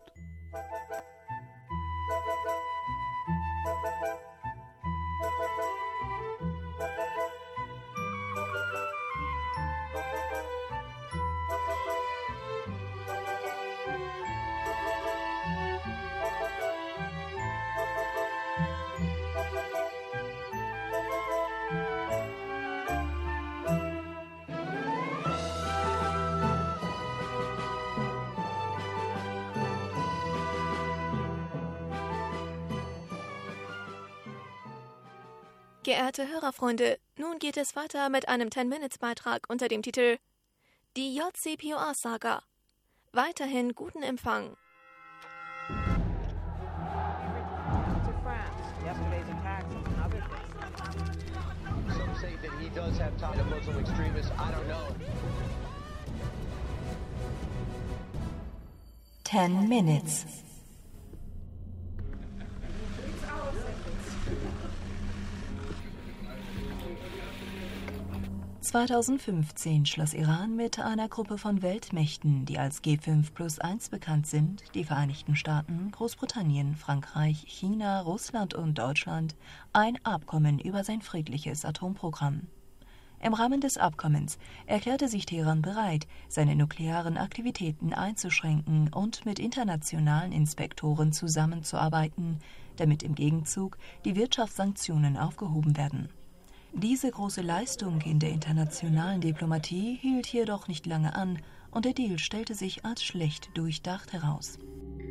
Geehrte Hörerfreunde, nun geht es weiter mit einem Ten-Minutes-Beitrag unter dem Titel Die J C P O A-Saga. Weiterhin guten Empfang. Ten Minutes. zweitausendfünfzehn schloss Iran mit einer Gruppe von Weltmächten, die als G fünf plus eins bekannt sind, die Vereinigten Staaten, Großbritannien, Frankreich, China, Russland und Deutschland, ein Abkommen über sein friedliches Atomprogramm. Im Rahmen des Abkommens erklärte sich Teheran bereit, seine nuklearen Aktivitäten einzuschränken und mit internationalen Inspektoren zusammenzuarbeiten, damit im Gegenzug die Wirtschaftssanktionen aufgehoben werden. Diese große Leistung in der internationalen Diplomatie hielt jedoch nicht lange an und der Deal stellte sich als schlecht durchdacht heraus.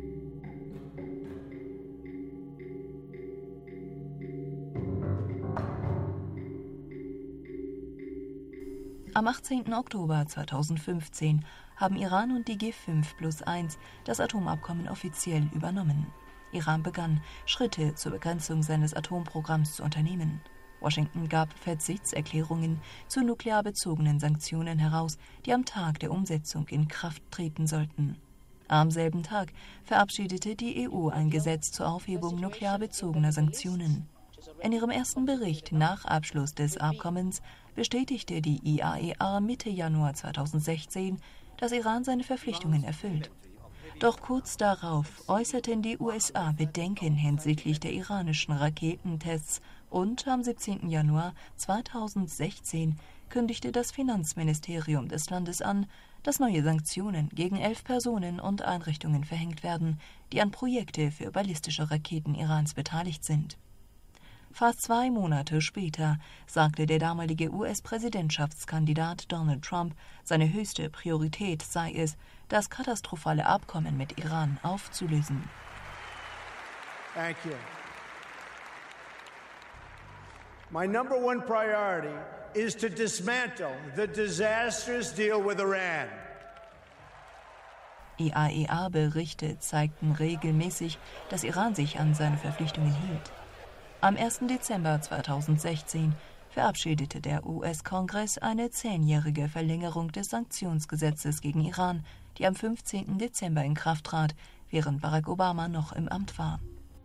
Am achtzehnten Oktober zweitausendfünfzehn haben Iran und die G fünf plus eins das Atomabkommen offiziell übernommen. Iran begann, Schritte zur Begrenzung seines Atomprogramms zu unternehmen. Washington gab Verzichtserklärungen zu nuklear bezogenen Sanktionen heraus, die am Tag der Umsetzung in Kraft treten sollten. Am selben Tag verabschiedete die E U ein Gesetz zur Aufhebung nuklear bezogener Sanktionen. In ihrem ersten Bericht nach Abschluss des Abkommens bestätigte die I A E A Mitte Januar zweitausendsechzehn, dass Iran seine Verpflichtungen erfüllt. Doch kurz darauf äußerten die U S A Bedenken hinsichtlich der iranischen Raketentests und am siebzehnten Januar zweitausendsechzehn kündigte das Finanzministerium des Landes an, dass neue Sanktionen gegen elf Personen und Einrichtungen verhängt werden, die an Projekte für ballistische Raketen Irans beteiligt sind. Fast zwei Monate später sagte der damalige U S-Präsidentschaftskandidat Donald Trump, seine höchste Priorität sei es, das katastrophale Abkommen mit Iran aufzulösen. Thank you. My number one priority is to dismantle the disastrous deal with Iran. I A E A-Berichte zeigten regelmäßig, dass Iran sich an seine Verpflichtungen hielt. Am ersten Dezember zweitausendsechzehn verabschiedete der U S-Kongress eine zehnjährige Verlängerung des Sanktionsgesetzes gegen Iran, die am fünfzehnten Dezember in Kraft trat, während Barack Obama noch im Amt war.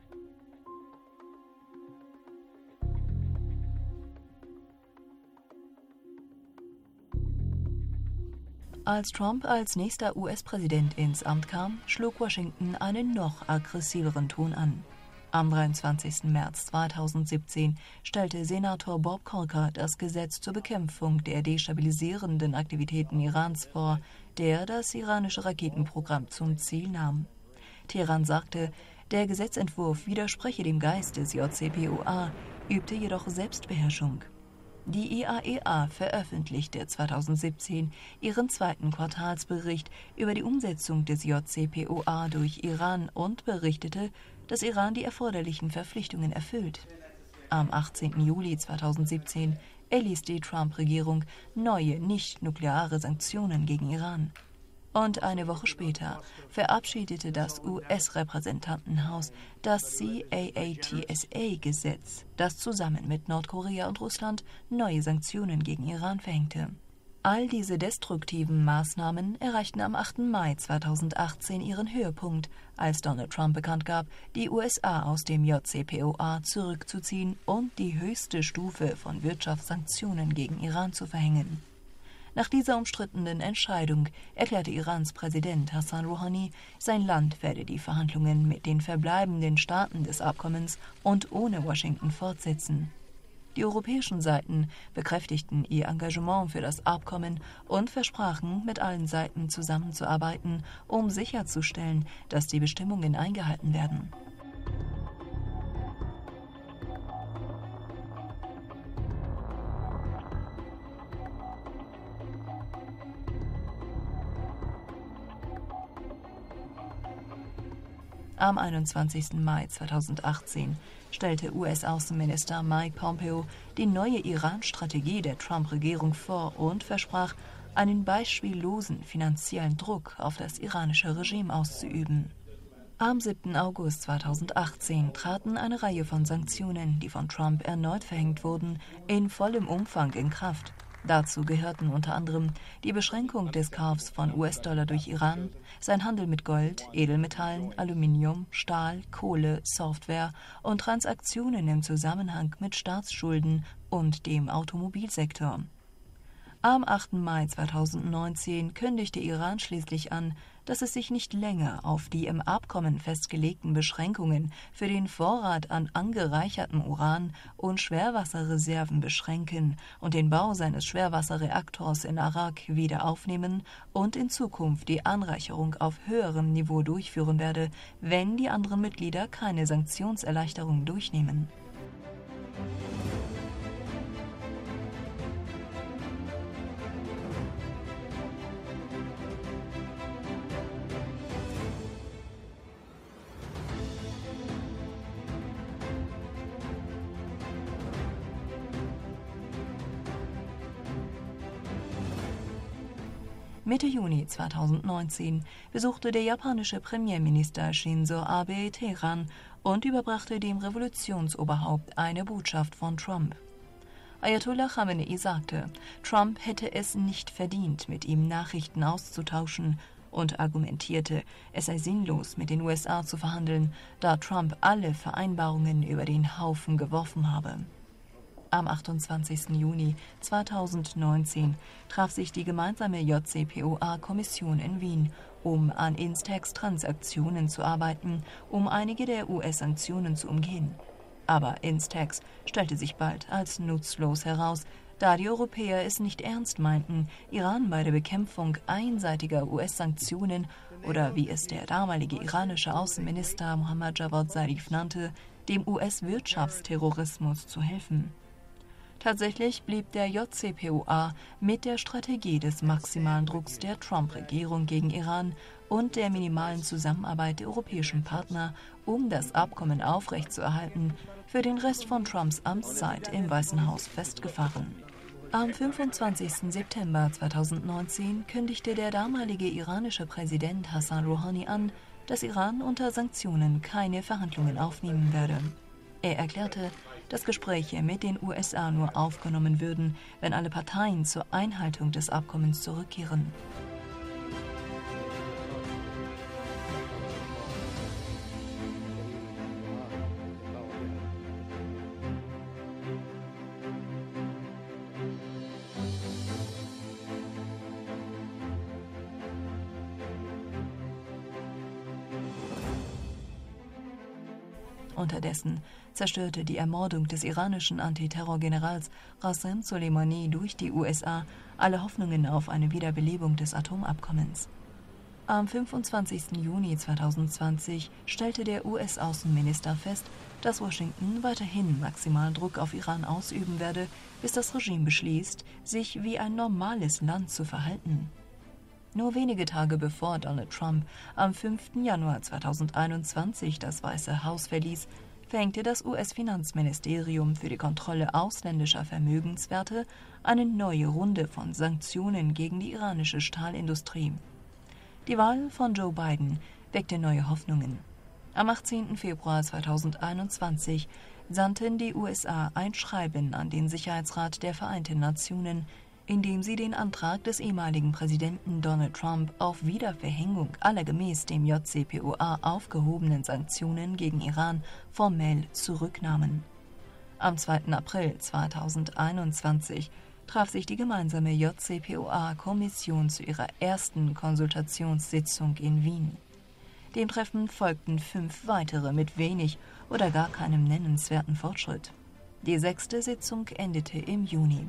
Als Trump als nächster U S-Präsident ins Amt kam, schlug Washington einen noch aggressiveren Ton an. Am dreiundzwanzigsten März zweitausendsiebzehn stellte Senator Bob Corker das Gesetz zur Bekämpfung der destabilisierenden Aktivitäten Irans vor, der das iranische Raketenprogramm zum Ziel nahm. Teheran sagte, der Gesetzentwurf widerspreche dem Geist des J C P O A, übte jedoch Selbstbeherrschung. Die I A E A veröffentlichte zweitausendsiebzehn ihren zweiten Quartalsbericht über die Umsetzung des J C P O A durch Iran und berichtete, dass Iran die erforderlichen Verpflichtungen erfüllt. Am achtzehnten Juli zweitausendsiebzehn erließ die Trump-Regierung neue nicht-nukleare Sanktionen gegen Iran. Und eine Woche später verabschiedete das U S-Repräsentantenhaus das C A A T S A-Gesetz, das zusammen mit Nordkorea und Russland neue Sanktionen gegen Iran verhängte. All diese destruktiven Maßnahmen erreichten am achten Mai zweitausendachtzehn ihren Höhepunkt, als Donald Trump bekannt gab, die U S A aus dem J C P O A zurückzuziehen und die höchste Stufe von Wirtschaftssanktionen gegen Iran zu verhängen. Nach dieser umstrittenen Entscheidung erklärte Irans Präsident Hassan Rouhani, sein Land werde die Verhandlungen mit den verbleibenden Staaten des Abkommens und ohne Washington fortsetzen. Die europäischen Seiten bekräftigten ihr Engagement für das Abkommen und versprachen, mit allen Seiten zusammenzuarbeiten, um sicherzustellen, dass die Bestimmungen eingehalten werden. Am einundzwanzigsten Mai zweitausendachtzehn stellte U S-Außenminister Mike Pompeo die neue Iran-Strategie der Trump-Regierung vor und versprach, einen beispiellosen finanziellen Druck auf das iranische Regime auszuüben. Am siebten August zweitausendachtzehn traten eine Reihe von Sanktionen, die von Trump erneut verhängt wurden, in vollem Umfang in Kraft. Dazu gehörten unter anderem die Beschränkung des Kaufs von U S-Dollar durch Iran, sein Handel mit Gold, Edelmetallen, Aluminium, Stahl, Kohle, Software und Transaktionen im Zusammenhang mit Staatsschulden und dem Automobilsektor. Am achten Mai zweitausendneunzehn kündigte Iran schließlich an, dass es sich nicht länger auf die im Abkommen festgelegten Beschränkungen für den Vorrat an angereichertem Uran und Schwerwasserreserven beschränken und den Bau seines Schwerwasserreaktors in Arak wieder aufnehmen und in Zukunft die Anreicherung auf höherem Niveau durchführen werde, wenn die anderen Mitglieder keine Sanktionserleichterung durchnehmen. Mitte Juni zweitausendneunzehn besuchte der japanische Premierminister Shinzo Abe Teheran und überbrachte dem Revolutionsoberhaupt eine Botschaft von Trump. Ayatollah Khamenei sagte, Trump hätte es nicht verdient, mit ihm Nachrichten auszutauschen und argumentierte, es sei sinnlos, mit den U S A zu verhandeln, da Trump alle Vereinbarungen über den Haufen geworfen habe. Am achtundzwanzigsten Juni zweitausendneunzehn traf sich die gemeinsame J C P O A-Kommission in Wien, um an Instex-Transaktionen zu arbeiten, um einige der U S-Sanktionen zu umgehen. Aber Instex stellte sich bald als nutzlos heraus, da die Europäer es nicht ernst meinten, Iran bei der Bekämpfung einseitiger U S-Sanktionen oder wie es der damalige iranische Außenminister Mohammad Javad Zarif nannte, dem U S-Wirtschaftsterrorismus zu helfen. Tatsächlich blieb der J C P O A mit der Strategie des maximalen Drucks der Trump-Regierung gegen Iran und der minimalen Zusammenarbeit der europäischen Partner, um das Abkommen aufrechtzuerhalten, für den Rest von Trumps Amtszeit im Weißen Haus festgefahren. Am fünfundzwanzigsten September zweitausendneunzehn kündigte der damalige iranische Präsident Hassan Rouhani an, dass Iran unter Sanktionen keine Verhandlungen aufnehmen werde. Er erklärte, dass Gespräche mit den U S A nur aufgenommen würden, wenn alle Parteien zur Einhaltung des Abkommens zurückkehren. Unterdessen zerstörte die Ermordung des iranischen Antiterrorgenerals Qasem Soleimani durch die U S A alle Hoffnungen auf eine Wiederbelebung des Atomabkommens. Am fünfundzwanzigsten Juni zweitausendzwanzig stellte der U S-Außenminister fest, dass Washington weiterhin maximalen Druck auf Iran ausüben werde, bis das Regime beschließt, sich wie ein normales Land zu verhalten. Nur wenige Tage bevor Donald Trump am fünften Januar zweitausendeinundzwanzig das Weiße Haus verließ, verhängte das U S-Finanzministerium für die Kontrolle ausländischer Vermögenswerte eine neue Runde von Sanktionen gegen die iranische Stahlindustrie. Die Wahl von Joe Biden weckte neue Hoffnungen. Am achtzehnten Februar zweitausendeinundzwanzig sandten die U S A ein Schreiben an den Sicherheitsrat der Vereinten Nationen, in dem sie den Antrag des ehemaligen Präsidenten Donald Trump auf Wiederverhängung aller gemäß dem J C P O A aufgehobenen Sanktionen gegen Iran formell zurücknahmen. Am zweiten April zweitausendeinundzwanzig traf sich die gemeinsame J C P O A-Kommission zu ihrer ersten Konsultationssitzung in Wien. Dem Treffen folgten fünf weitere mit wenig oder gar keinem nennenswerten Fortschritt. Die sechste Sitzung endete im Juni.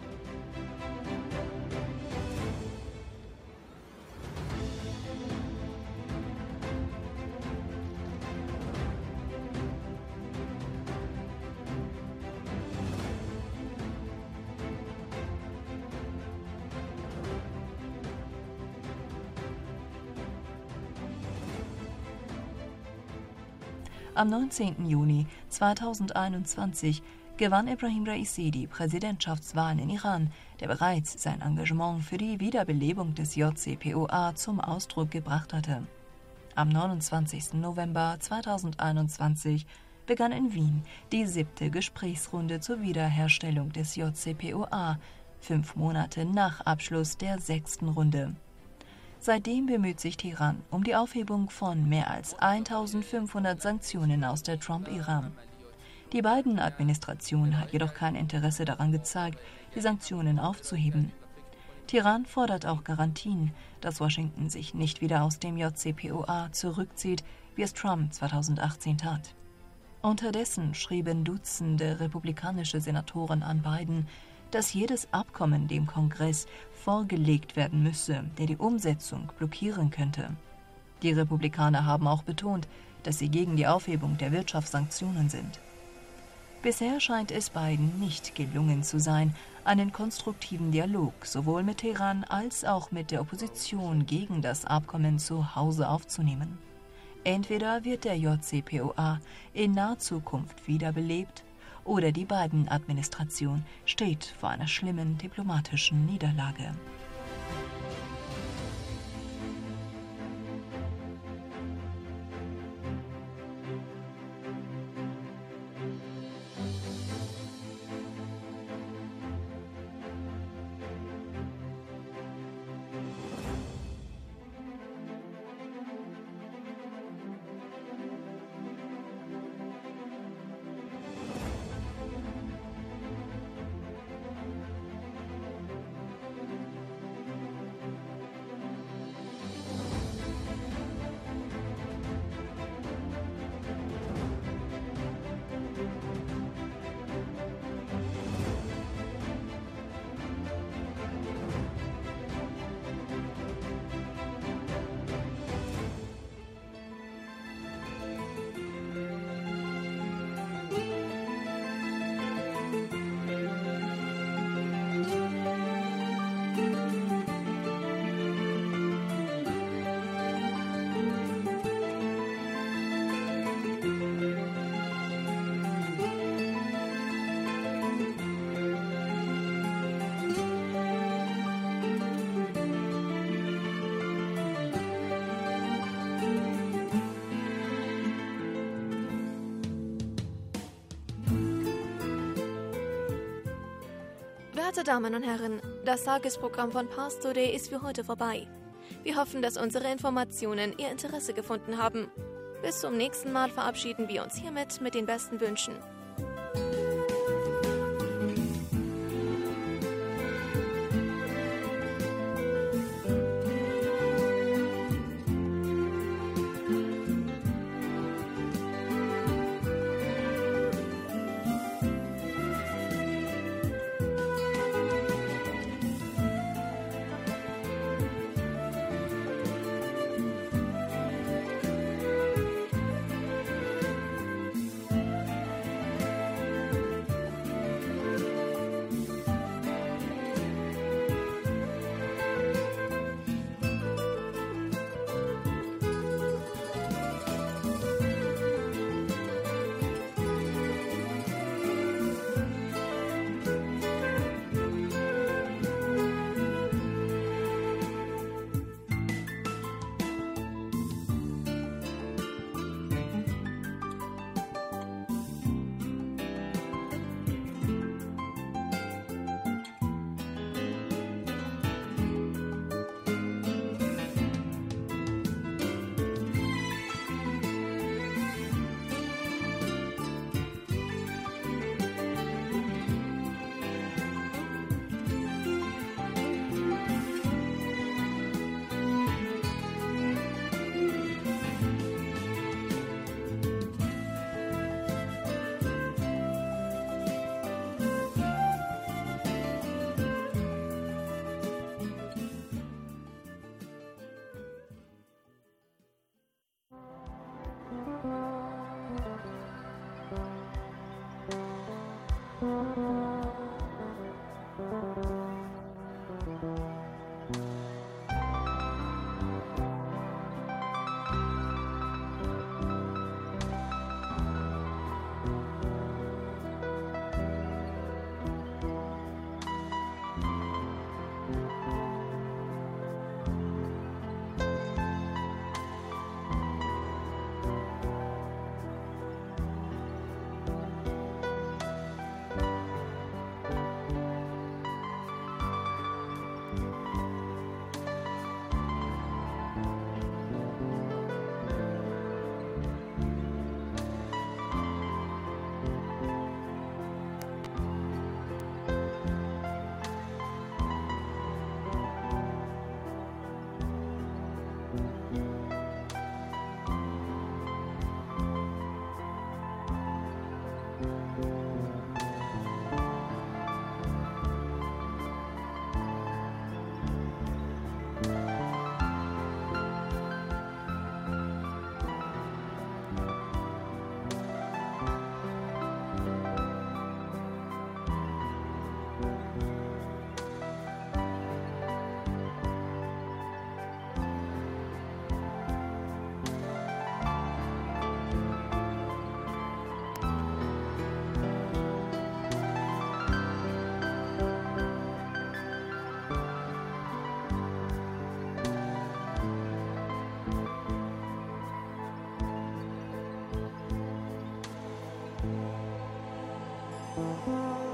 Am neunzehnten Juni zweitausendeinundzwanzig gewann Ebrahim Raisi die Präsidentschaftswahlen in Iran, der bereits sein Engagement für die Wiederbelebung des J C P O A zum Ausdruck gebracht hatte. Am neunundzwanzigsten November zweitausendeinundzwanzig begann in Wien die siebte Gesprächsrunde zur Wiederherstellung des J C P O A, fünf Monate nach Abschluss der sechsten Runde. Seitdem bemüht sich Teheran um die Aufhebung von mehr als eintausendfünfhundert Sanktionen aus der Trump-Ära. Die Biden-Administration hat jedoch kein Interesse daran gezeigt, die Sanktionen aufzuheben. Teheran fordert auch Garantien, dass Washington sich nicht wieder aus dem J C P O A zurückzieht, wie es Trump zweitausendachtzehn tat. Unterdessen schrieben Dutzende republikanische Senatoren an Biden, dass jedes Abkommen dem Kongress vorgelegt werden müsse, der die Umsetzung blockieren könnte. Die Republikaner haben auch betont, dass sie gegen die Aufhebung der Wirtschaftssanktionen sind. Bisher scheint es Biden nicht gelungen zu sein, einen konstruktiven Dialog sowohl mit Teheran als auch mit der Opposition gegen das Abkommen zu Hause aufzunehmen. Entweder wird der J C P O A in naher Zukunft wiederbelebt, oder die Biden-Administration steht vor einer schlimmen diplomatischen Niederlage. Verehrte Damen und Herren, das Tagesprogramm von Pars Today ist für heute vorbei. Wir hoffen, dass unsere Informationen Ihr Interesse gefunden haben. Bis zum nächsten Mal verabschieden wir uns hiermit mit den besten Wünschen. Thank you.